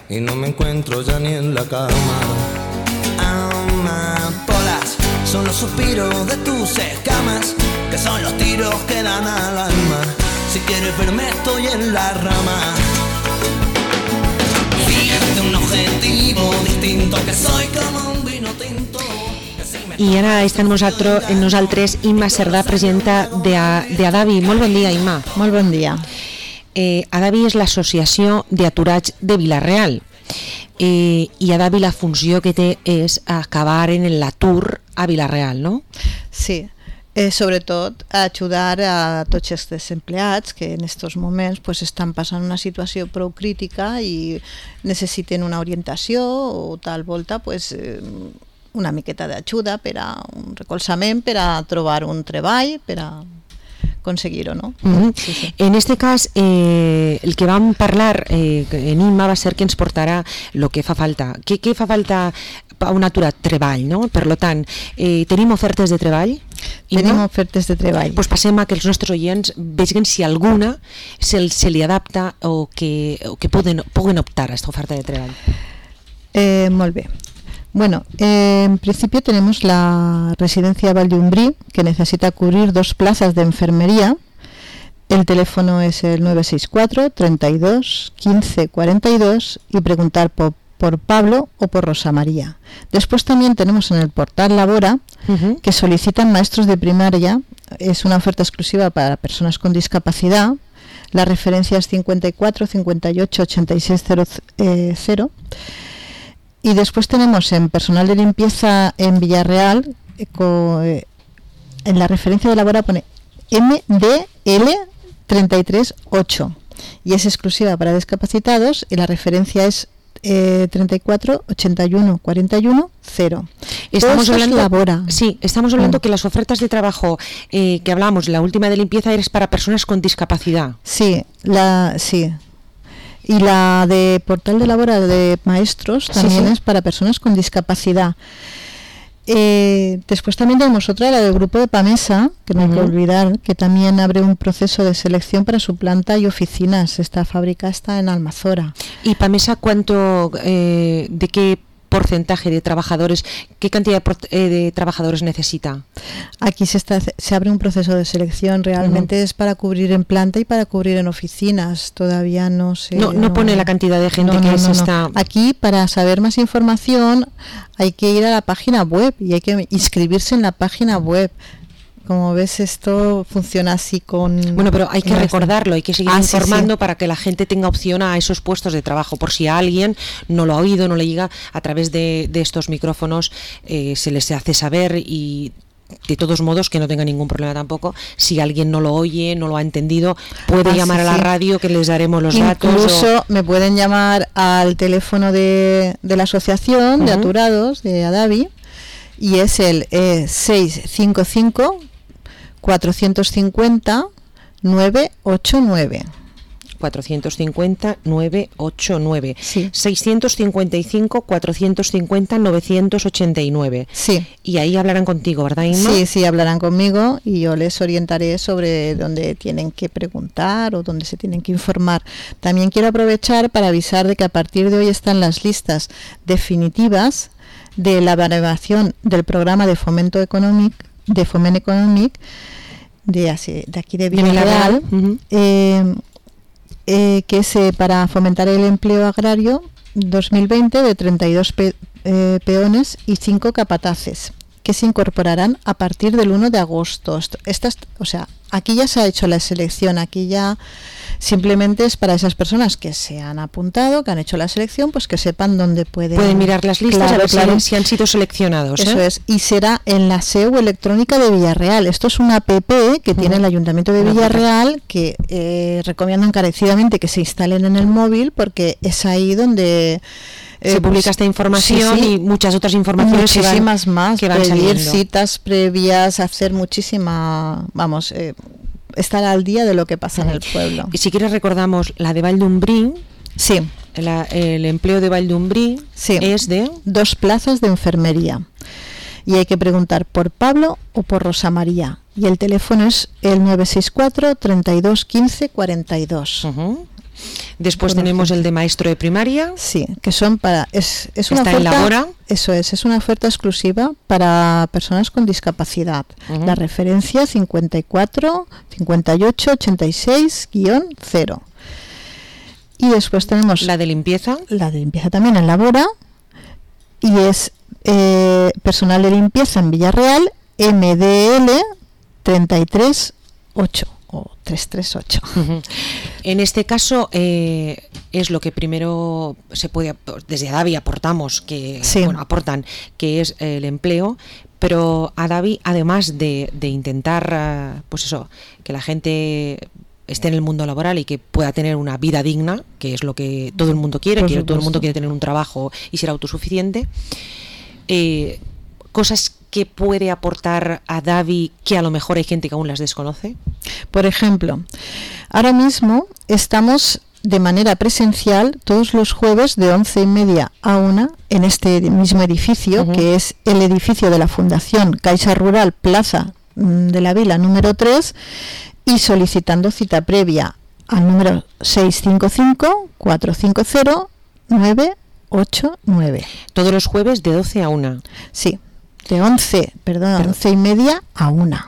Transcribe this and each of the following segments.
y no me encuentro ya ni en la cama. Amapolas son los suspiros de tus escamas, que son los tiros que dan al alma. Si quieres verme estoy en la rama. Fíjate un objetivo distinto, que soy como un vino tinto. I ara està amb nosaltres Imma Cerdà, presidenta d'Adavi. Molt bon dia, Imma. Molt bon dia. Adavi és l'associació d'aturats de Vila-real. I Adavi la funció que té és acabar en l'atur a Vila-real, no? Sí, sobretot ajudar a tots els desempleats que en aquests moments pues, estan passant una situació prou crítica i necessiten una orientació o tal volta pues, una miqueta d'ajuda per a un recolzament, per a trobar un treball, per a aconseguir-ho, no? Sí, sí. En este cas, el que vam parlar en Imma va ser que ens portarà el que fa falta. Què fa falta a un aturat? Treball, no? Per tant, tenim ofertes de treball? Tenim ofertes de treball. Pues passem a que els nostres oients vegin si alguna se li adapta o que puguen optar a aquesta oferta de treball. Molt bé. Bueno, en principio tenemos la residencia Valdumbrí, que necesita cubrir 2 plazas de enfermería. El teléfono es el 964 32 15 42 y preguntar por Pablo o por Rosa María. Después también tenemos en el portal Labora, que solicitan maestros de primaria. Es una oferta exclusiva para personas con discapacidad. La referencia es 54 58 86 00. Y después tenemos en personal de limpieza en Villarreal, en la referencia de Labora pone MDL 338 y es exclusiva para discapacitados y la referencia es 34 81 41 0. Estamos hablando, Labora. Sí, estamos hablando que las ofertas de trabajo que hablamos, la última de limpieza es para personas con discapacidad. Sí, sí. Y la de portal de Labora de maestros también es para personas con discapacidad. Después también tenemos otra, la del grupo de Pamesa, que no hay que olvidar, que también abre un proceso de selección para su planta y oficinas. Esta fábrica está en Almazora. ¿Y Pamesa de qué porcentaje de trabajadores, qué cantidad de trabajadores necesita? Aquí se abre un proceso de selección, realmente es para cubrir en planta y para cubrir en oficinas, todavía no sé. No pone la cantidad de gente que se está... Aquí, para saber más información, hay que ir a la página web y hay que inscribirse en la página web. Como ves, esto funciona así con... Bueno, pero hay que recordarlo, hay que seguir informando para que la gente tenga opción a esos puestos de trabajo. Por si a alguien no lo ha oído, no le llega, a través de estos micrófonos se les hace saber y... De todos modos, que no tenga ningún problema tampoco. Si alguien no lo oye, no lo ha entendido, puede llamar a la radio, que les daremos los datos. Incluso me pueden llamar al teléfono de la asociación de aturados de Adavi, y es el 655 450 989. 450 989. Sí. 655 450 989. Sí. Y ahí hablarán contigo, ¿verdad, Imma? Sí, hablarán conmigo y yo les orientaré sobre dónde tienen que preguntar o dónde se tienen que informar. También quiero aprovechar para avisar de que a partir de hoy están las listas definitivas de la baremación del programa de Fomento Econòmic, de Foment Econòmic de aquí de Villarreal, que es para fomentar el empleo agrario 2020 de 32 peones y 5 capataces que se incorporarán a partir del 1 de agosto. Aquí ya se ha hecho la selección, aquí ya simplemente es para esas personas que se han apuntado, que han hecho la selección, pues que sepan dónde pueden mirar las listas, claro, a ver si han sido seleccionados. Eso es, y será en la SEU electrónica de Villarreal. Esto es una app que tiene el Ayuntamiento de Villarreal, que recomiendo encarecidamente que se instalen en el móvil, porque es ahí donde... se publica esta información y muchas otras informaciones muchísimas más, que van pedir saliendo. Citas previas, hacer estar al día de lo que pasa en el pueblo. Y si quieres recordamos la de Valdumbrí. Sí. El empleo de Valdumbrí es de 2 plazas de enfermería. Y hay que preguntar por Pablo o por Rosa María. Y el teléfono es el 964 32 15 42. Después tenemos el de maestro de primaria. Sí, que son para... Es una está oferta, en Labora. Eso es una oferta exclusiva para personas con discapacidad. La referencia 54 58 86-0. Y después tenemos... La de limpieza. La de limpieza también en Labora. Y es personal de limpieza en Villarreal, MDL 338 o 338. En este caso es lo que primero se puede, desde Adavi aportamos, que aportan, que es el empleo, pero Adavi, además de intentar pues eso, que la gente esté en el mundo laboral y que pueda tener una vida digna, que es lo que todo el mundo quiere, que todo el mundo quiere tener un trabajo y ser autosuficiente, cosas que puede aportar Adavi que a lo mejor hay gente que aún las desconoce. Por ejemplo, ahora mismo estamos de manera presencial todos los jueves de 11:30 a 1 en este mismo edificio, que es el edificio de la Fundación Caixa Rural Plaza de la Vila número 3, y solicitando cita previa al número 655-450-989. Todos los jueves de 12 a 1. Sí, de 11:30 a 1.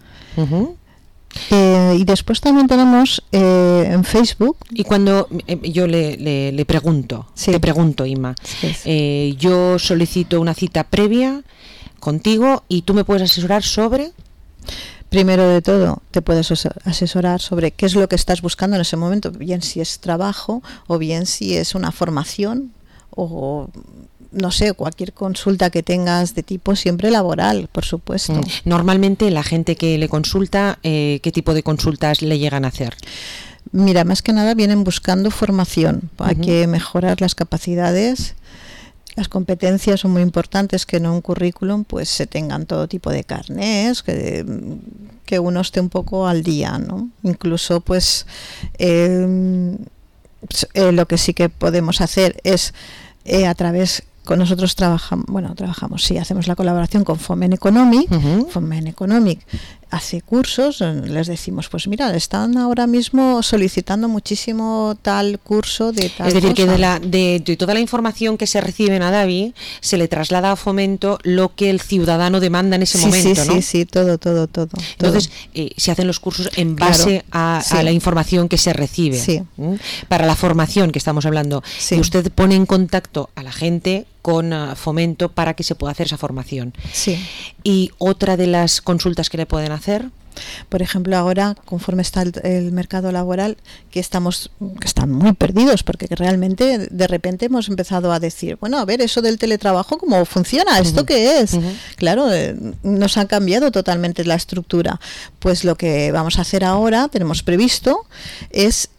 Y después también tenemos en Facebook. Y cuando yo le pregunto, te pregunto, Inma, yo solicito una cita previa contigo y tú me puedes asesorar sobre... Primero de todo, te puedes asesorar sobre qué es lo que estás buscando en ese momento, bien si es trabajo o bien si es una formación o no sé, cualquier consulta que tengas de tipo siempre laboral, por supuesto. Normalmente la gente que le consulta, ¿qué tipo de consultas le llegan a hacer? Mira, más que nada vienen buscando formación. Hay que mejorar las capacidades. Las competencias son muy importantes, que en un currículum pues se tengan todo tipo de carnés, que uno esté un poco al día, ¿no? Incluso pues lo que sí que podemos hacer es con nosotros hacemos la colaboración con Foment Economic. Foment Economic hace cursos, les decimos, pues mira, están ahora mismo solicitando muchísimo tal curso de tal. Es decir, cosa. Que de toda la información que se recibe en Adavi se le traslada a Fomento lo que el ciudadano demanda en ese momento, ¿no? Sí, todo. Entonces, se hacen los cursos en base a la información que se recibe. Sí. Para la formación que estamos hablando. Sí. Y usted pone en contacto a la gente con Fomento para que se pueda hacer esa formación. Sí. Y otra de las consultas que le pueden hacer, por ejemplo, ahora, conforme está el mercado laboral, que están muy perdidos, porque realmente de repente hemos empezado a decir, bueno, a ver, eso del teletrabajo, ¿cómo funciona? ¿Esto qué es? Claro, nos ha cambiado totalmente la estructura. Pues lo que vamos a hacer ahora, tenemos previsto, es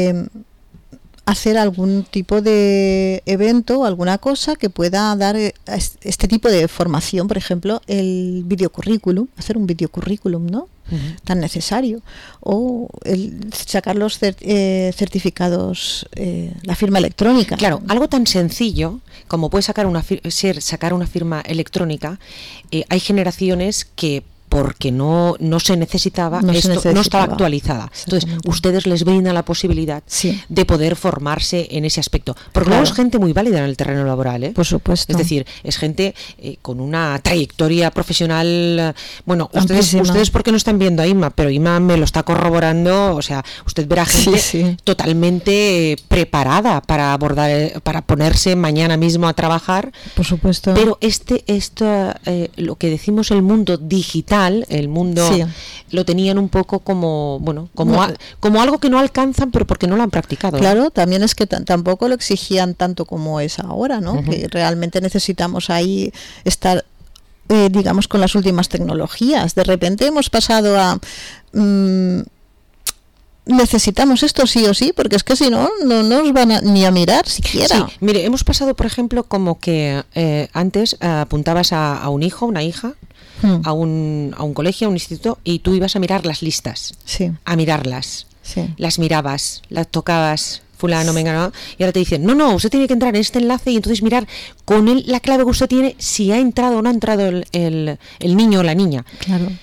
hacer algún tipo de evento o alguna cosa que pueda dar este tipo de formación, por ejemplo, el videocurrículum, hacer un videocurrículum, ¿no? Tan necesario, o sacar los certificados, la firma electrónica. Claro, algo tan sencillo como puede sacar una firma electrónica. Hay generaciones que porque no se necesitaba, no estaba actualizada. Entonces, ustedes les brindan la posibilidad de poder formarse en ese aspecto. Porque luego es gente muy válida en el terreno laboral, ¿eh? Por supuesto. Es decir, es gente con una trayectoria profesional. Bueno, ustedes porque no están viendo a Inma, pero Inma me lo está corroborando. O sea, usted verá gente totalmente preparada para abordar, para ponerse mañana mismo a trabajar. Por supuesto. Pero lo que decimos el mundo digital, el mundo lo tenían un poco como algo que no alcanzan, pero porque no lo han practicado. Claro, también es que tampoco lo exigían tanto como es ahora, ¿no? Que realmente necesitamos ahí estar, digamos, con las últimas tecnologías. De repente hemos pasado a necesitamos esto sí o sí, porque es que si no nos van ni a mirar siquiera. Sí, mire, hemos pasado, por ejemplo, como que antes apuntabas a un hijo, una hija, a un colegio, a un instituto, y tú ibas a mirar las listas, a mirarlas, las mirabas, las tocabas, fulano, mengano, y ahora te dicen, no, usted tiene que entrar en este enlace y entonces mirar con la clave que usted tiene si ha entrado o no ha entrado el niño o la niña. Claro.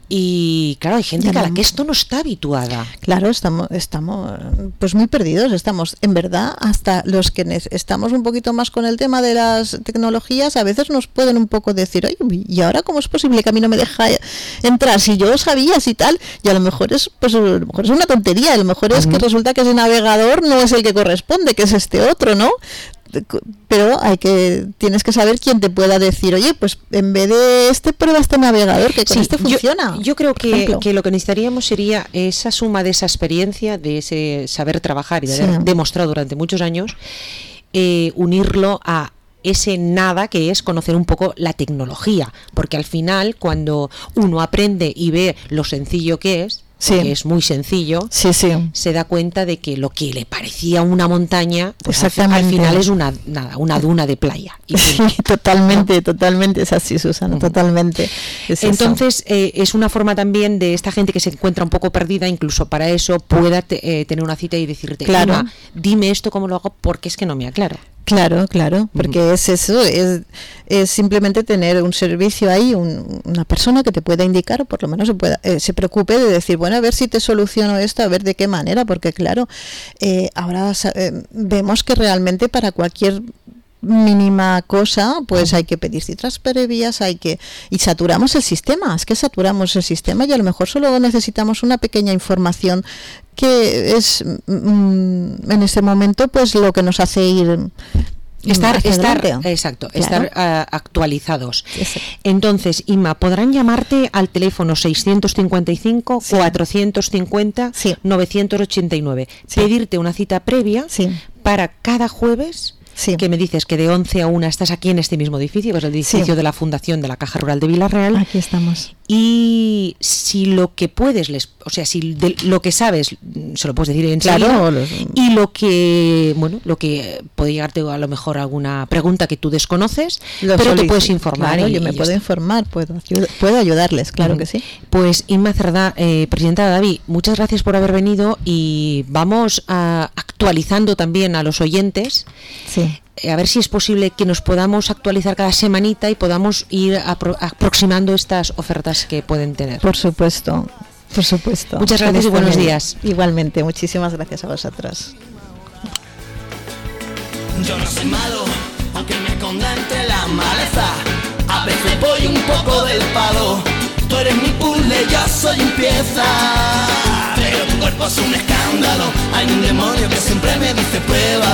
Y claro, hay gente a la que esto no está habituada. Claro, estamos pues muy perdidos, estamos, en verdad, hasta los que estamos un poquito más con el tema de las tecnologías, a veces nos pueden un poco decir, oye, ¿y ahora cómo es posible que a mí no me deja entrar? Si yo sabía, si tal, y a lo mejor es una tontería, a lo mejor es que resulta que ese navegador no es el que corresponde, que es este otro, ¿no? Pero tienes que saber quién te pueda decir, oye, pues en vez de prueba este navegador, que con este funciona. Yo creo que lo que necesitaríamos sería esa suma de esa experiencia, de ese saber trabajar y de haber demostrado durante muchos años, unirlo a ese nada que es conocer un poco la tecnología, porque al final cuando uno aprende y ve lo sencillo que es, que es muy sencillo, se da cuenta de que lo que le parecía una montaña, pues al final es una duna de playa. Y totalmente, es así, Susana, totalmente. Entonces, es una forma también de esta gente que se encuentra un poco perdida, incluso para eso pueda tener una cita y decirte, Ima, dime esto cómo lo hago, porque es que no me aclaro. Claro, porque es eso, es simplemente tener un servicio ahí, una persona que te pueda indicar, o por lo menos se preocupe de decir, bueno, a ver si te soluciono esto, a ver de qué manera, porque claro, ahora vemos que realmente para cualquier mínima cosa, pues hay que pedir citas previas, y saturamos el sistema, y a lo mejor solo necesitamos una pequeña información que es en este momento pues lo que nos hace estar actualizados. Entonces, Inma, podrán llamarte al teléfono 655 450 989, pedirte una cita previa para cada jueves. Que me dices que de 11 a 1 estás aquí en este mismo edificio, que es el edificio de la Fundación de la Caja Rural de Villarreal. Aquí estamos. Y si lo que puedes, si lo que sabes, se lo puedes decir enseguida, y lo que puede llegarte a lo mejor alguna pregunta que tú desconoces, pero te puedes informar. Claro, yo me puedo informar, puedo ayudarles, claro que sí. Pues Inma Cerdá, presidenta de Davi, muchas gracias por haber venido y vamos actualizando también a los oyentes. A ver si es posible que nos podamos actualizar cada semanita y podamos ir aproximando estas ofertas que pueden tener. Por supuesto. Muchas gracias y buenos días. Igualmente, muchísimas gracias a vosotros. Yo no soy malo, aunque me esconda entre la maleza. A veces voy un poco del palo. Tú eres mi puzzle, yo soy un pieza. Pero tu cuerpo es un escándalo. Hay un demonio que siempre me dice prueba.